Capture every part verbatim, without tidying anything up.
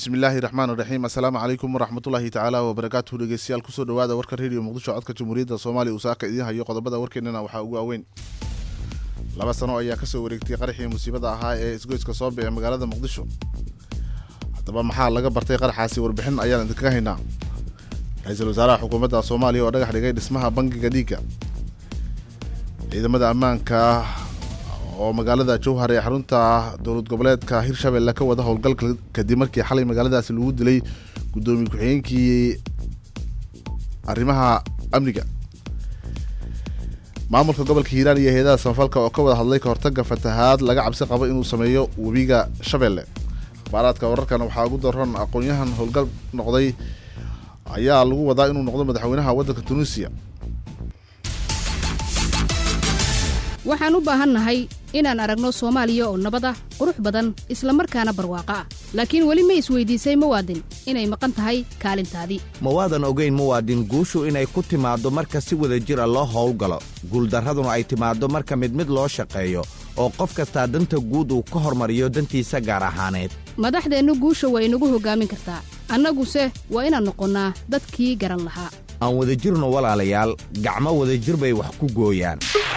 بسم الله الرحمن الرحيم السلام عليكم ورحمة الله تعالى وبركاته dhegeystayaal kusoo dhawaada warka radio muqdisho codka jamhuuriyadda Soomaaliya usaaka idin hayo qodobada warkeenana waxa ugu weyn laba sano ayaa ka soo wareegtay qaraxii musiibada ahaa ee isgoyska soo bixay magaalada muqdisho hadaba maxaa laga bartay qaraxaasi warbixin ayaan idinka haynaa ra'iisul wasaaraha xukuumadda Soomaaliya oo dhagax dhigay dhismaha bangiga dhiigga ciidamada ammaanka oo magaalada Jowhar ee xarunta dowlad goboleedka Hirshabelle ka wada howlgal kadib markii xalay magaaladaas lagu dilay gudoomiye ku-xigeenkii arrimaha amniga maamulka gobolka Hiiraan iyo hay'adaha samafalka oo ka wada hadlay ka hortagga fatahaad laga cabsi qabo inuu sameeyo webiga Shabeelle baaraadka wararkan waxa ugu daran aqoonyahan howlgal noqday ayaa lagu wadaa inuu noqdo madaxweynaha waddanka Tunisia waxaan u baahannahay inaan aragno Soomaaliya oo nabad ah qurux badan isla markaana barwaaqo ah laakiin wali ma isweydiisay muwaadin inay maqan tahay kaalintaadii muwaadin ogeyn muwaadin guushu inay ku timaado marka si wada jir ah loo howlgalo guuldaraduna ay timaado marka mid mid loo shaqeeyo oo qof kasta danta guud uu ka hormariyo dantiisa gaar ahaaneed madaxdeenu guusha way inagu hogaamin kartaa annaguse waa inaan noqonnaa dadkii garan lahaa aan wada jirno walaalayaal gacmo wada jir bay wax ku gooyaan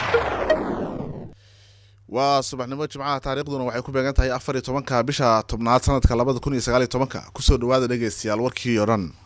waa subaxnimo jimcaha taariikhduna waxay ku beegan tahay afar iyo tobanka bisha tobnaad sanadka labada kun iyo sagaal iyo tobanka kusoo dhawaada dhegeystayaal warkii oo dhan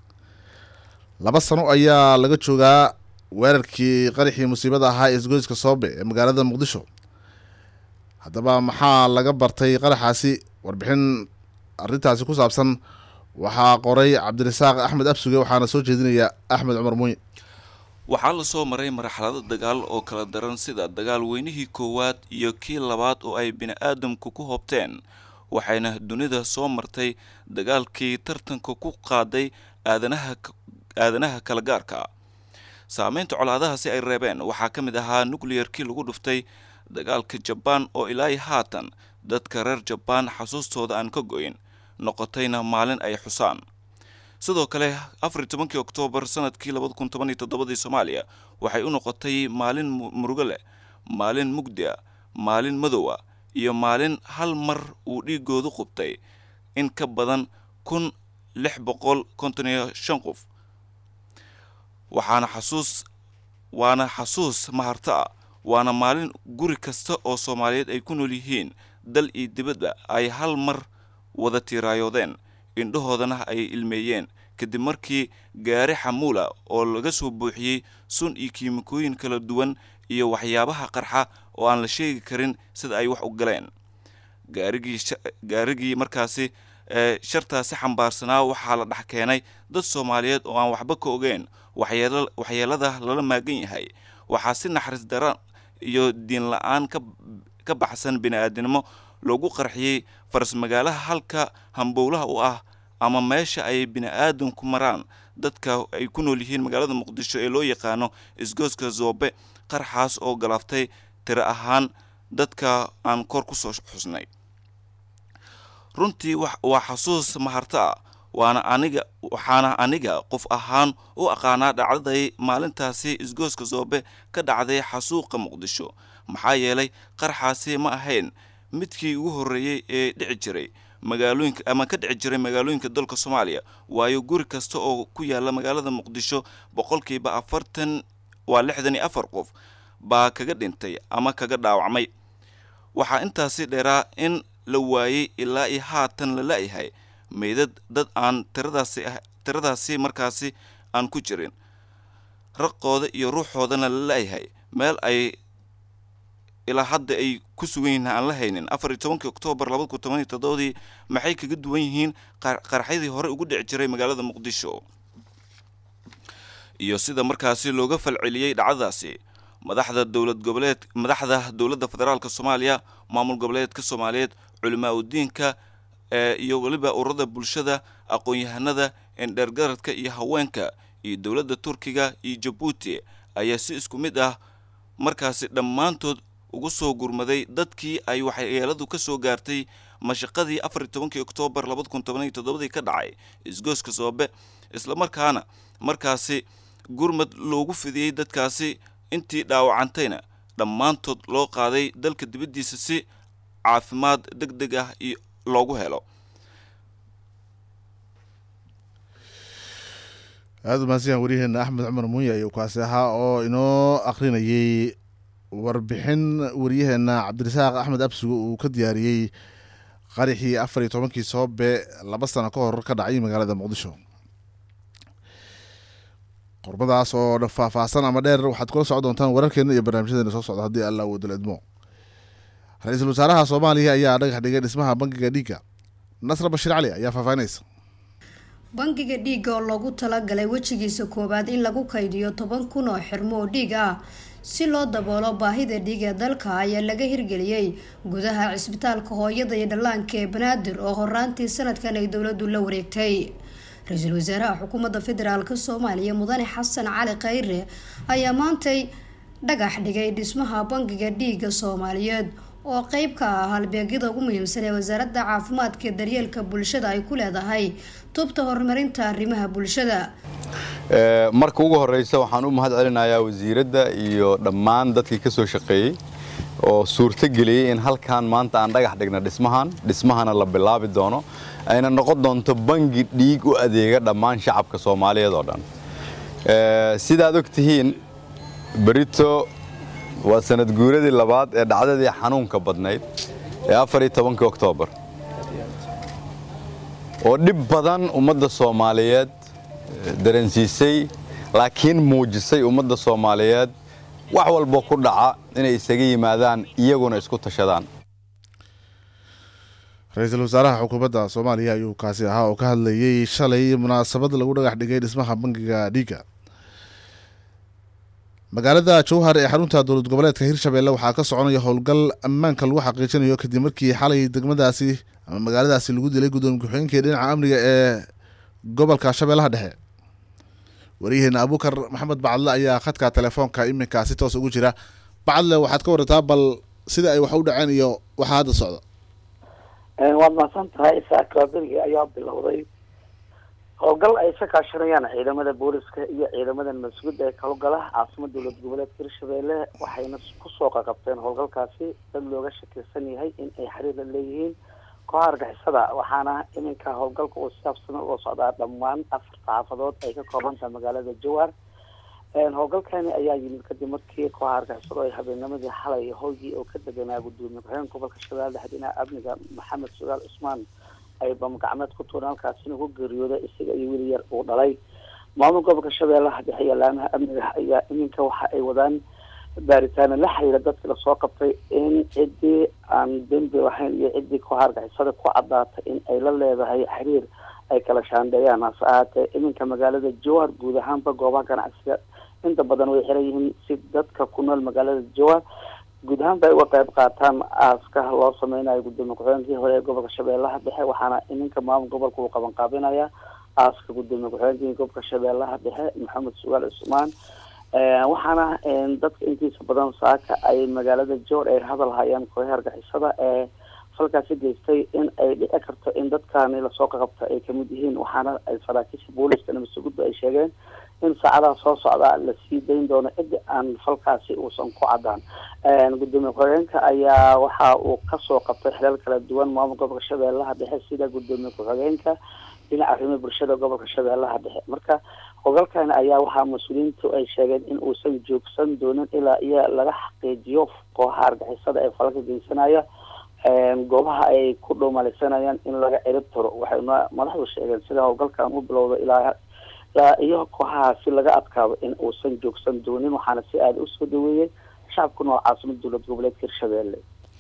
laba sano ayaa laga joogaa weerarkii qaraxii musiibada ahaa ee isgoyska Soobe ee magaalada Muqdisho haddaba maxaa laga bartay qaraxaasi warbixin arrintaasi ku saabsan waxaa qoray Cabdirasaaq Axmed Absuge waxaana soo jeedinaya Axmed Cumar Muuy waxaa la soo maray marxalado dagaal oo kala daran sida dagaal weynihii koowaad iyo kii labaad oo ay bini'aadamku ku hobteen waxayna dunida soo martay dagaalkii tartanka ku qaaday aadanaha aadanaha kala gaarka saameynta colaadaha si ay reebeen waxaa ka mid ahaa nuclearkii lagu dhuftay dagaalka Japan oo ilaa haatan dadka reer Japan xasuustooda aan ka go'in noqotayna maalin ay xusaan sidoo kale afar iyo tobankii Oktoobar sanadkii laba kun toban iyo toddoba Soomaaliya waxay u noqotay maalin murugo leh maalin mugdi ah maalin madow ah iyo maalin hal mar uu dhiigoodu qubtay in ka badan kun lix boqol konton iyo shan qof waxaana xasuus waana xasuus maharta ah waana maalin guri kasta oo Soomaaliyeed ay ku nool yihiin dal iyo dibadda ay hal mar wada tiiraayodeen indhahoodana ay ilmeeyeen kadib markii gaari xamuula oo laga soo buuxiyay sun iyo kiimikooyin kala duwan iyo waxyaabaha qarxa oo aan la sheegi karin sida ay wax u galeen gaarigii gaarigii markaasi ee shartaasi xambaarsanaa waxaa la dhax keenay dad Soomaaliyeed oo aan waxba ka ogeyn waxyeelada waxyeelada lala maagan yahay waxaa si naxariis daran iyo diin la'aan ka ka baxsan bini'aadanimo loogu qarxiyay faras magaalaha halka hambowlaha u ah ama meesha ay bini'aadanku maraan dadka ay ku nool yihiin magaalada Muqdisho ee loo yaqaano isgoyska Soobe qarxaas oo galaaftay tiro ahaan dadka aan kor ku soo xusnay runtii waa xasuus maharta waana aniga waxaana aniga qof ahaan u aqaanaa dhacday maalintaasi isgoyska Soobe ka dhacday xasuuqa Muqdisho maxaa yeelay qarxaasi ma ahayn midkii ugu horeeyay ee dhici jiray magaalooyinka ama ka dhici jiray magaalooyinka dalka Soomaaliya waayo guri kasta oo ku yaala magaalada Muqdisho boqolkiiba afartan waa lixdan iyo afar qof baa kaga dhintay ama kaga dhaawacmay waxa intaasi dheeraa in la waayay ilaa iyo haatan la laayahay meedad dad aan tiradaasi tiradaasi markaasi aan ku jirin raqooda iyo ruuxoodana la laayahay meel ay ilaa hadda ay ku sugan aan la haynin afar iyo tobankii Oktoobar laba kun toban iyo toddoba maxay kaga duwan yihiin qarxadii hore ugu dhici jiray magaalada Muqdisho iyo sida markaasi looga falceliyay dhacdadaasi madaxda dawlad goboleed madaxda dawladda federaalka Soomaaliya maamul goboleedka Soomaaliyeed culimaa u diinka iyo waliba ururada bulshada aqoon-yahanada indhergaradka iyo haweenka iyo dawladda Turkiga iyo Djibouti ayaa si isku mid ah markaasi dhammaantood ugu soo gurmaday dadkii ay waxyeeladu ka soo gaartay mashaqadii afar iyo tobankii Oktoobar laba kun toban iyo toddoba ka dhacay isgoyska Soobe isla markaana markaasi gurmad loogu fidiyay dadkaasi intii dhaawacantayna dhammaantood loo qaaday dalka dibaddiisa si caafimaad degdeg ah iyo loogu helo aada umaadsan waryaheena axmed cumar muuye ayuu kaasi ahaa oo inoo akrinayay warbixin waryaheena cabdirasaaq axmed absugo uu ka diyaariyey qarixii afar iyo tobankii soobe laba sano ka hor ka dhacay magaalada muqdisho. qormadaas oo faahfaahsan ama dheer waxaad kula socon doontaan wararkeena iyo barnaamijyadeena soo socda haddii alla uu daleedmo. ra-iisul wasaaraha soomaaliya ayaa dhagax dhigay dhismaha bangiga dhiigga. nasra bashiir cali ayaa faahfaahinaysa. bangiga dhiigga oo loogu talagalay wejigiisa koowaad in lagu kaydiyo toban kun oo xirmo oo dhiig ah si loo daboolo baahida dhiig ee dalka ayaa laga hirgeliyey gudaha cisbitaalka hooyada iyo dhallaanka ee banaadir oo horaantii sanadkan ay dowladdu la wareegtay. ra-iisul wasaaraha xukuumadda federaalka soomaaliya mudane xasan cali khayre ayaa maantay dhagax dhigay dhismaha bangiga dhiigga soomaaliyeed oo qeyb ka ah halbeegyada ugu muhiimsan ee wasaaradda caafimaadka iyo daryeelka bulshada ay ku leedahay tubta horumarinta arrimaha bulshada. marka ugu horeysa waxaan u mahad celinayaa wasiiradda iyo dhammaan dadkii ka soo shaqeeyey oo suurto geliyey in halkan maanta aan dhagax dhigna dhismahan dhismahana la bilaabi doono ayna noqon doonto bangi dhiig u adeega dhammaan shacabka Soomaaliyeed oo dhan. sidaad ogtihiin berito waa sanad guuradii labaad ee dhacdadii xanuunka badnayd ee afar iyo tobankii Oktoobar oo dhib badan ummadda Soomaaliyeed dareensiisay laakiin muujisay ummadda Soomaaliyeed wax walba ku dhaca inay isaga yimaadaan iyaguna isku tashadaan. ra-iisul wasaaraha xukuumadda Soomaaliya ayuu kaasi ahaa oo ka hadlayay shalay munaasabad lagu dhagax dhigay dhismaha bangiga dhiigga. magaalada Jowhar ee xarunta dowlad goboleedka Hirshabelle waxaa ka soconaya howlgal ammaanka lagu xaqiijinayo kadib markii xalay degmadaasi ama magaaladaasi lagu dilay gudoomiye ku-xigeenka dhinaca amniga ee gobolka Shabeellaha Dhexe. waryaheena Abuukar Maxamed Bacadle ayaa khadka telefoonka iminka si toos ugu jira. Bacadle waxaad ka warataa bal sida ay wax u dhaceen iyo waxa hadda socda. een waad maasan tahay saakaadirkii ayaa bilowday howlgal ay ka kaashanayaan ciidamada booliska iyo ciidamada mas'uuliyadda ee kala gala caasimada dowlad goboleedka Hirshabelle waxayna ku soo qabteen howlgalkaasi dad looga shakisan yahay in ay xiriir la leeyihiin kooxaha argagixisada waxaana iminka howlgalka uu saabsan oo socda dhammaan afar xaafadood ay ka kooban tahay magaalada Jowhar. een howlgalkani ayaa yimid kadib markii kooxaha argagixisada ay habeennimadii xalay howlgii oo ka deganaa gudoomiye ku-xigeenka gobolka Shabeellaha Dhexe dhinaca amniga Maxamed Sugaal Usmaan ay bam gacmeed ku tuureen halkaasina ku geeriyooday isaga iyo wiil yar uu dhalay. maamulka gobolka Shabeellaha Dhexe iyo laamaha amniga ayaa iminka waxa ay wadaan baaritaan la xiriira dadka la soo qabtay in cidii aan dambi lahayn iyo cidii kooxaha argagixisada ku cadaatay in ay la leedahay xiriir ay kala shaandheeyaan. hase ahaatee iminka magaalada Jowhar guud ahaanba goobaha ganacsiga inta badan way xiran yihiin si dadka ku nool magaalada Jowhar guud ahaanba ay uga qayb qaataan aaska loo sameynayo gudoomiye ku-xigeenkii hore ee gobolka Shabeellaha Dhexe waxaana iminka maamulka gobolka uu qaban qaabinaya aaska gudoomiye ku-xigeenkii gobolka Shabeellaha Dhexe Maxamed Sugaal Usmaan. waxaana dadka intiisa badan saaka ay magaalada Jowhar ay hadal hayaan kooxaha argagixisada ee falkaasi geystay in ay dhici karto in dadkaani la soo qabto ay kamid yihiin waxaana ay saraakiisha booliska mas'uuliyadda ay sheegeen in saacadaha soo socda la sii dayn doono cid aan falkaasi uusan ku cadaan. gudoomiye ku-xigeenka ayaa waxa uu ka soo qabtay xilal kala duwan maamulka gobolka Shabeellaha Dhexe sida gudoomiye ku-xigeenka dhinaca arrimaha bulshada gobolka Shabeellaha Dhexe. marka howlgalkan ayaa waxaa mas'uuliyiintu ay sheegeen in uusan joogsan doonin ilaa iyo laga xaqiijiyo kooxaha argagixisada ee falka geysanaya goobaha ay ku dhoomalaysanayaan in laga cirib tiro. waxayna madaxdu sheegeen sida howlgalkan u bilowda ilaa iyo kooxahaasi laga adkaado in uusan joogsan doonin waxaana si aada u soo dhaweeyey shacabku nool caasimada dowlad goboleedka Hirshabelle.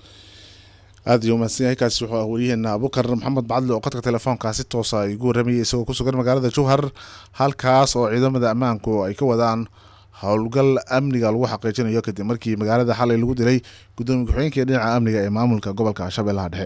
aada iyo mahadsan yahay kaasi wuxuu ah waryaheena Abuukar Maxamed Bacadle oo khadka telefoonka si toos ah igu waramayay isagoo ku sugan magaalada Jowhar halkaas oo ciidamada ammaanku ay ka wadaan howlgal amniga lagu xaqiijinayo kadib markii magaalada xalay lagu dilay gudoomiye ku-xigeenka dhinaca amniga ee maamulka gobolka Shabeellaha Dhexe.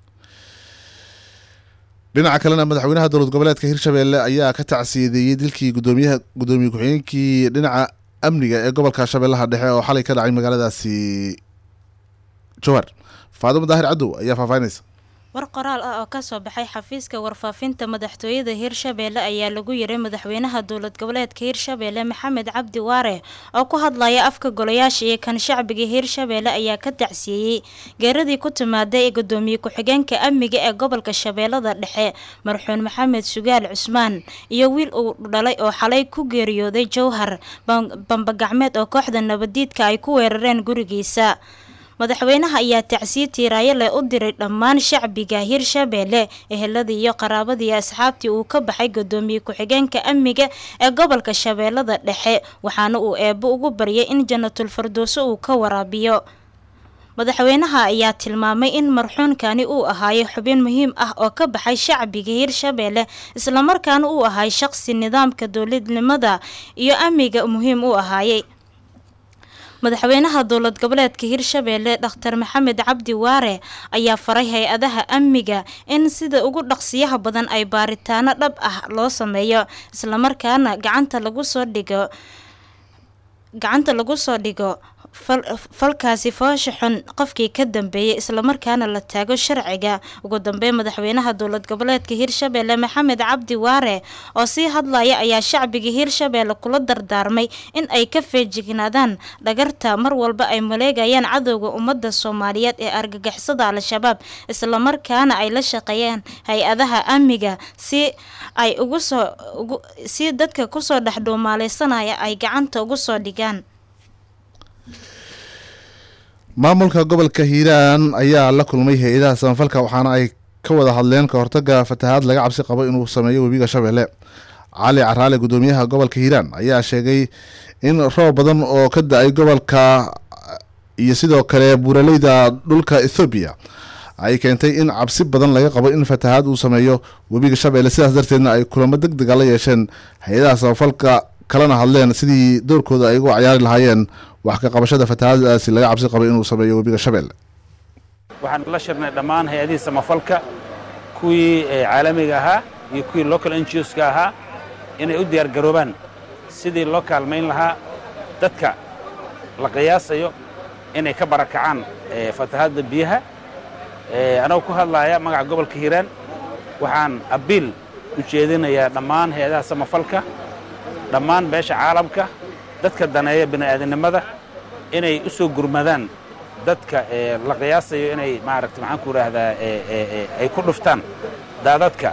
dhinaca kalena madaxweynaha dowlad goboleedka Hirshabelle ayaa ka tacsiyeeyay dilkii gudoomiyaha gudoomiye ku-xigeenkii dhinaca amniga ee gobolka Shabeellaha Dhexe oo xalay ka dhacay magaaladaasi Jowhar. Faadimo Daahir Cadow ayaa faahfaahinaysa. war qoraal ah oo ka soo baxay xafiiska warfaafinta madaxtooyada Hirshabeelle ayaa lagu yiray madaxweynaha dowlad goboleedka Hirshabeelle Maxamed Cabdi Waare oo ku hadlaya afka golayaasha iyo kan shacbiga Hirshabeelle ayaa ka tacsiyay geeradii ku timaaday gudoomiye ku-xigeenka amniga ee gobolka Shabeellada Dhexe marxuun Maxamed Sugaal Cusmaan iyo wiil uu dhalay oo xalay ku geeriyooday Jowhar bambagacmeed oo kooxda nabadiidka ay ku weerareen gurigiisa madaxweynaha ayaa tacsiye tiiraayo leh u diray dhammaan shacbiga Hirshabeelle eheladii iyo qaraabadii asxaabtii uu ka baxay gudoomiye ku-xigeenka amniga ee gobolka Shabeellada Dhexe waxaana uu eebo ugu baryay in jannatul firdaws uu ka waraabiyo madaxweynaha ayaa tilmaamay in marxuunkani uu ahaay xubin muhiim ah oo ka baxay shacbiga Hirshabeelle isla markaana uu ahaay shaqsi nidaamka dowladnimada iyo amniga muhiim u ahaayay madaxweynaha dowlad goboleedka Hirshabeelle Dr Maxamed Cabdi Waare ayaa faray hay'adaha amniga in sida ugu dhaqsiyaha badan ay baaritaano dhab ah loo sameeyo isla markaana gacanta lagu soo dhigo gacanta lagu soo dhigo falkaasi foosha xun qofkii ka dambeeyay isla markaana la taago sharciga ugu dambeyn madaxweynaha dowlad goboleedka Hirshabeelle Maxamed Cabdi Waare oo si hadlaya ayaa shacbiga Hirshabeelle kula dardaarmay in ay ka feejignaadaan dhagarta mar walba ay maleegayaan cadowga ummadda Soomaaliyeed ee argagixisada Al-Shabaab isla markaana ay la shaqeeyaan hay'adaha amniga si ay ugu soo si dadka ku soo dhaxdhoomaaleysanaaya ay gacanta ugu soo dhigaan maamulka gobolka Hiiraan ayaa la kulmay hay'adaha samafalka waxaana ay ka wada hadleen ka hortagga fatahaad laga cabsi qabo inuu sameeyo webiga Shabeelle Cali Caraale gudoomiyaha gobolka Hiiraan ayaa sheegay in roob badan oo ka da'ay gobolka iyo sidoo kale buuraleyda dhulka Ethiopia ay keentay in cabsi badan laga qabo in fatahaad uu sameeyo webiga Shabeelle sidaas darteedna ay kulamo degdeg ah la yeesheen hay'adaha samafalka kalena hadleen sidii doorkooda ay ugu ciyaari lahaayeen wax ka qabashada fatahaadaasi laga cabsi qabo inuu sameeyo webiga Shabeelle waxaan la shirnay dhammaan hay'adaha samafalka kuwii caalamiga ahaa iyo kuwii local N G Os ka ahaa inay u diyaar garoobaan sidii loo kaalmeyn lahaa dadka la qiyaasayo inay ka barakacaan fatahaada biyaha anagu ku hadlaya magaca gobolka Hiiraan waxaan abiil u jeedinayaa dhammaan hay'adaha samafalka dhammaan beesha caalamka dadka daneeya bini'aadanimada inay u soo gurmadaan dadka la qiyaasayo inay maaragtay maxaan ku raahdaa ay ku dhuftaan daadadka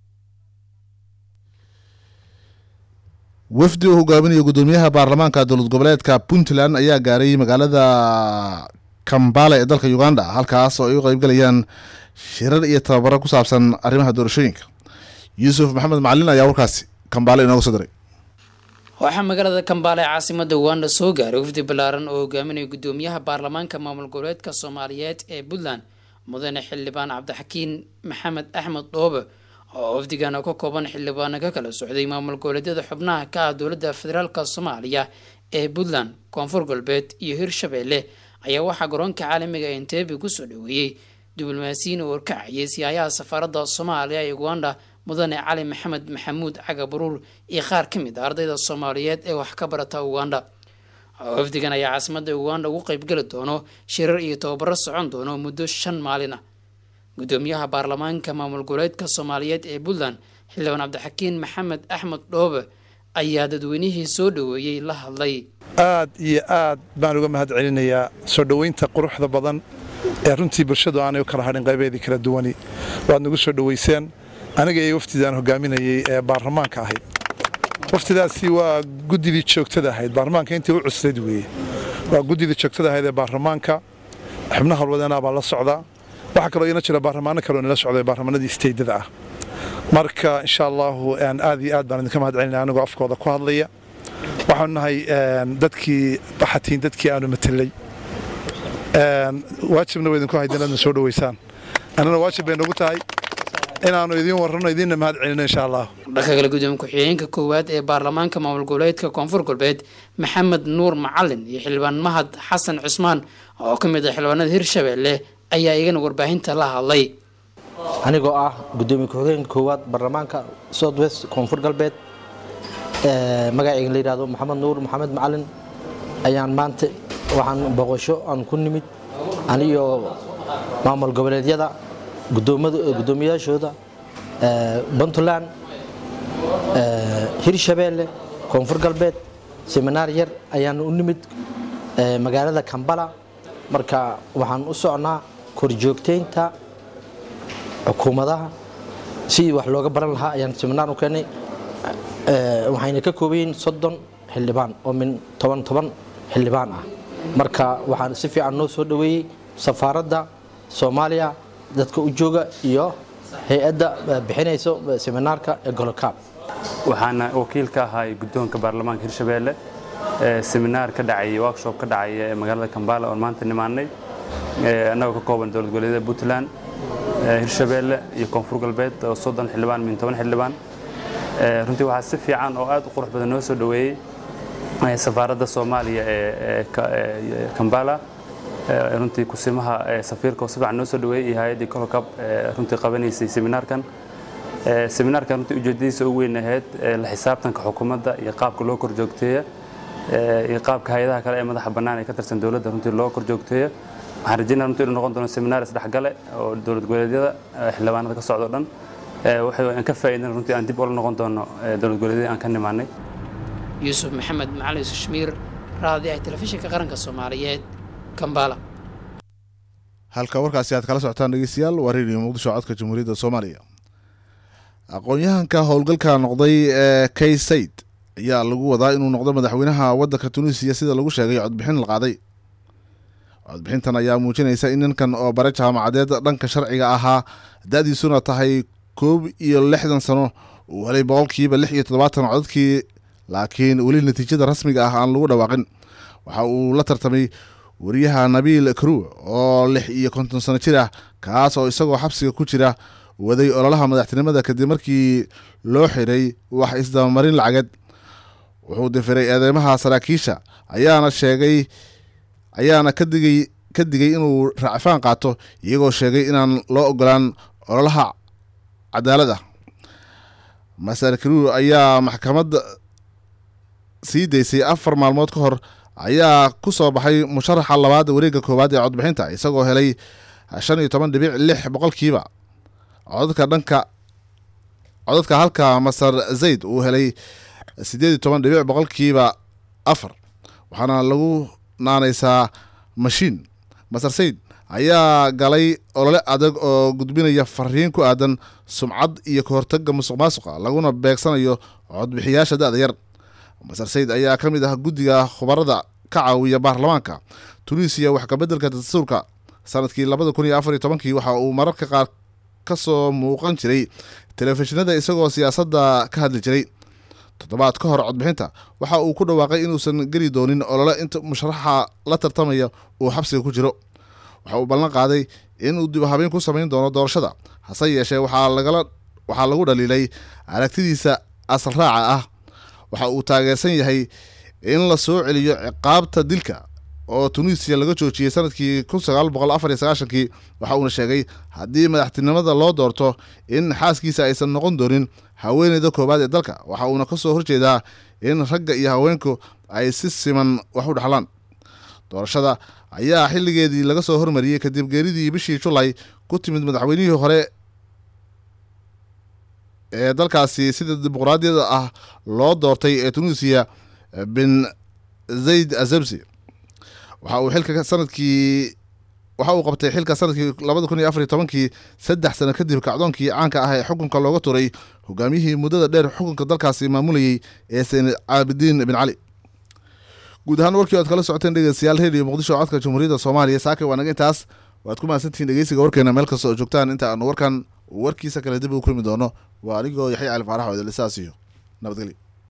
wafdi uu hogaaminayo gudoomiyaha baarlamaanka dowlad goboleedka Puntland ayaa gaaray magaalada Kampala ee dalka Uganda halkaas oo ay u qayb galayaan shirar iyo tababaro ku saabsan arrimaha doorashooyinka Yuusuf Maxamed Macalin ayaa warkaasi Kampala inoo soo diray waxaa magaalada Kampala ee caasimadda Uganda soo gaaray wafdi balaaran oo hogaaminaya gudoomiyaha baarlamaanka maamul goboleedka Soomaaliyeed ee Puntland mudane xildhibaan Cabdixakiin Maxamed Axmed Dhoobe oo wafdigan ka kooban xildhibaan ka kala socday maamul goboleedyada xubnaha ka ah dowladda federaalka Soomaaliya ee Puntland Koonfur Galbeed iyo Hirshabeelle ayaa waxa garoonka caalamiga ee Entebbe ku soo dhaweeyay diblomaasiyiin oo ka cayay siyaasada safaarada Soomaaliya ee Uganda mudane Cali Maxamed Maxamuud Cagabaruur iyo qaar ka mid ah ardayda Soomaaliyeed ee wax ka barata Uganda wafdigan ayaa caasimadda Uganda ugu qayb gali doono shirar iyo tababaro socon doono muddo shan maalin ah gudoomiyaha baarlamaanka maamul goboleedka Soomaaliyeed ee Puntland xildhibaan Cabdixakiin Maxamed Axmed Dhoobe ayaa dadweynihii soo dhaweeyay la hadlay aad iyo aad baan uga mahad celinayaa soo dhaweynta quruxda badan ee runtii bulshadu aanay u kala hadhin qaybeedii kala duwani waad nagu soo dhaweyseen aniga iyo wafdidaan hogaaminayay ee baarlamaanka ahayd waftidaasi waa gudidii joogtada ahayd baarlamaanka intii u cuslayd weeye waa gudidii joogtada ahayd ee baarlamaanka xubnaha halwadeenaa baa la socdaa waxaa kaloo ina jira baarlamaano kaloo nala socday baarlamaanadii isteedada ah marka insha allahu aad iyo aad baan idinka mahad celinaya anigoo afkooda ku hadlaya waxaanu nahay dadkii baxatiin dadkii aanu matelay waajibna waa idinku hayd inaadna soo dhaweysaan annana waajib bay nagu tahay inaanu idiin warrano idiinna mahad celino insha allah dhanka kale gudoomiye ku-xigeenka koowaad ee baarlamaanka maamul goboleedka Koonfur Galbeed Maxamed Nuur Macalin iyo xildhibaan Mahad Xasan Cusmaan oo ka mid ah xildhibaanada Hirshabeelle ayaa iyagana warbaahinta la hadlay anigoo ah gudoomiye ku-xigeenka koowaad baarlamaanka South West Koonfur Galbeed ee magacayga la yiraahdo Maxamed Nuur Maxamed Macalin ayaan maanta waxaan boqosho aan ku nimid aniyo maamul goboleedyada gudoomiyaashooda Puntland Hirshabeelle Koonfur Galbeed seminar yar ayaan u nimid magaalada Kampala marka waxaan u socnaa korjoogteynta xukuumadaha si wax looga baran lahaa ayaan seminar u keenay waxayna ka koobayeen soddon xildhibaan oo min toban toban xildhibaan ah marka waxaan si fiican noo soo dhaweeyay safaaradda Soomaaliya dadka u jooga iyo hay'adda bixinayso seminaarka ee Golokab waxaana wakiil ka ahay guddoonka baarlamaanka Hirshabeelle ee seminar ka dhacay workshop ka dhacay ee magaalada Kampala oo maanta nimaanay ee anagoo ka kooban dowlad goboleedyada Puntland Hirshabeelle iyo Koonfur Galbeed oo soddon xildhibaan min toban xildhibaan ee runtii waxa si fiican oo aad u qurux badan noo soo dhaweeyay safaaradda Soomaaliya ee Kampala runtii kusimaha safiirka si fiican noo soo dhaweeyay iyo hay'adda Golokab runtii qabanaysay seminaarkan seminaarkan runtii ujeedadiisa ugu weyn ahayd la xisaabtanka xukuumadda iyo qaabka loo korjoogteeyo iyo qaabka hay'adaha kale ee madaxa bannaan ee ka tirsan dawladda runtii loo korjoogteeyo waxaan rajaynayaa runtii inuu noqon doono seminar isdhexgale oo dowlad goboleedyada xildhibaanada ka socdo dhan waxay aan ka faa'iidin runtii aan dib ula noqon doono dowlad goboleedyada aan ka nimaanay Yuusuf Maxamed Macalin Shamiir raadiyaha telefishinka qaranka Soomaaliyeed Kampala halka warkaasi aad kala socotaan dhageystayaal waa radio Muqdisho codka Jamhuuriyadda Soomaaliya aqoon-yahanka howlgalka noqday ee Kais Saied ayaa lagu wadaa inuu noqdo madaxweynaha waddanka Tunisia sida lagu sheegay codbixin la qaaday codbixintan ayaa muujinaysa in ninkan oo bare jaamacadeed dhanka sharciga ahaa da'diisuna tahay koob iyo lixdan sano uu helay boqolkiiba lix iyo toddobaatan codadkii laakiin weli natiijada rasmiga ah aan lagu dhawaaqin waxa uu la tartamay wariyaha Nabil Crew oo lix iyo konton sano jir ah kaas oo isagoo xabsiga ku jira waday ololaha madaxtinimada kadib markii loo xiray wax isdabamarin lacageed wuxuu difiray eedeymaha saraakiisha ayaana sheegay ayaana ka digay ka digay inuu raacfaan qaato iyagoo sheegay inaan loo ogolaan ololaha cadaalada Masar Crew ayaa maxkamadda sii daysay afar maalmood ka hor ayaa ku soo baxay musharaxa labaad wareegga koowaad ee codbixinta isagoo helay shan iyo toban dhibic lix boqolkiiba codadka dhanka codadka halka Masar Zaid uu helay sideed iyo toban dhibic boqolkiiba afar waxaana lagu naanaysaa mashiin Masar Zaid ayaa galay olole adag oo gudbinaya fariin ku aadan sumcad iyo ka hortagga musuqmaasuqa laguna beegsanayo codbixiyaasha da'da yar Masar Zaid ayaa ka mid ah guddiga khubarada ka caawiya baarlamaanka Tunisia wax ka beddelka dastuurka sanadkii labada kun iyo afar iyo tobankii waxa uu mararka qaar ka soo muuqan jiray telefishinada isagoo siyaasadda ka hadli jiray toddobaad ka hor codbixinta waxa uu ku dhawaaqay inuusan geli doonin olole inta musharaxa la tartamaya uu xabsiga ku jiro waxa uu ballan qaaday inuu dib habeen ku samayn doono doorashada hase yeeshee waxaa lagala waxaa lagu dhaliilay aragtidiisa asal raaca ah waxa uu taageersan yahay in la soo celiyo ciqaabta dilka oo Tunisia laga joojiyay sanadkii kun sagaal boqol afar iyo sagaashan-kii waxa uuna sheegay haddii madaxtinimada loo doorto in xaaskiisa aysan noqon doonin haweeneyda koowaad ee dalka waxa uuna ka soo horjeedaa in ragga iyo haweenku ay si siman wax u dhaxlaan doorashada ayaa xilligeedii laga soo hormariyay kadib geeridii bishii July ku timid madaxweynihii hore ee dalkaasi sida dimuqraadiyada ah loo doortay ee Tunisia bin Zaid Azabsi waxa uu xilka sanadkii waxa uu qabtay xilka sanadkii labada kun iyo afar iyo tobankii saddex sano kadib kacdoonkii caanka ah ee xukunka looga turay hogaamiyihii muddada dheer xukunka dalkaasi maamulayay ee Sayn Abidin bin Ali guud ahaan warkii aad kala socoteen dhegeystayaal radio Muqdisho codka Jamhuuriyadda Soomaaliya saaka wanaag intaas waad ku mahadsantihiin dhegeysiga warkeena meel kasta oo joogtaan inta aan warkan warkiisa kale dib u kulmi doono waa anigoo Yaxya Ali Faarax oo idin lisaasiyo nabadgelyo